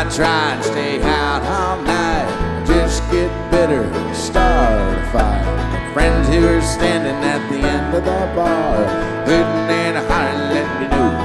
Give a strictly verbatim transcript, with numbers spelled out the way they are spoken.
I try and stay out all night, just get bitter, start a fight. My friends who are standing at the end of the bar, hooting and hollering, let me know